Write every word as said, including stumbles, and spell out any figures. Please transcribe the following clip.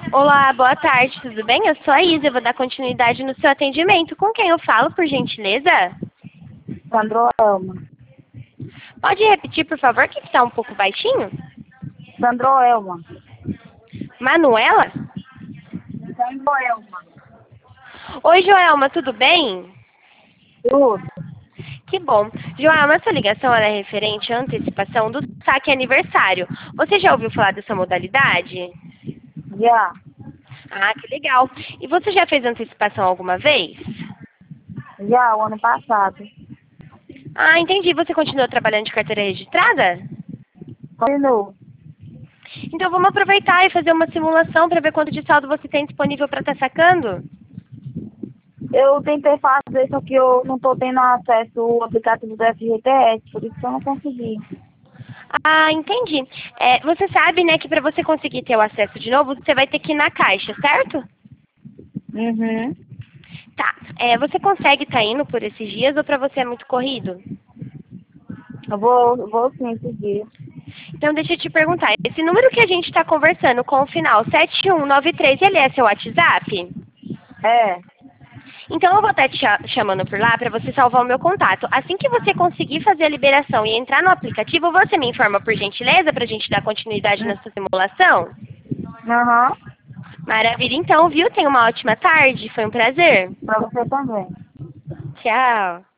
Olá, boa tarde, tudo bem? Eu sou a Isa, eu vou dar continuidade no seu atendimento. Com quem eu falo, por gentileza? Sandro Elma. Pode repetir, por favor, que está um pouco baixinho? Sandro Elma. Manuela? Sandro Elma. Oi, Joelma, tudo bem? Tudo. Que bom. Joelma, essa ligação ela é referente à antecipação do saque aniversário. Você já ouviu falar dessa modalidade? Já. Ah, que legal. E você já fez antecipação alguma vez? Já, o ano passado. Ah, entendi. Você continua trabalhando de carteira registrada? Continuo. Então vamos aproveitar e fazer uma simulação para ver quanto de saldo você tem disponível para estar sacando? Eu tentei fazer, só que eu não tô tendo acesso ao aplicativo do F G T S, por isso que eu não consegui. Ah, entendi. É, você sabe, né, que para você conseguir ter o acesso de novo, você vai ter que ir na caixa, certo? Uhum. Tá. É, você consegue estar indo por esses dias ou para você é muito corrido? Eu vou, vou sim esses dias. Então deixa eu te perguntar, esse número que a gente está conversando com o final sete um nove três, ele é seu WhatsApp? É. Então eu vou estar te cha- chamando por lá para você salvar o meu contato. Assim que você conseguir fazer a liberação e entrar no aplicativo, você me informa por gentileza para a gente dar continuidade Hum. nessa simulação? Aham. Maravilha, então, viu? Tenha uma ótima tarde, foi um prazer. Pra você também. Tchau.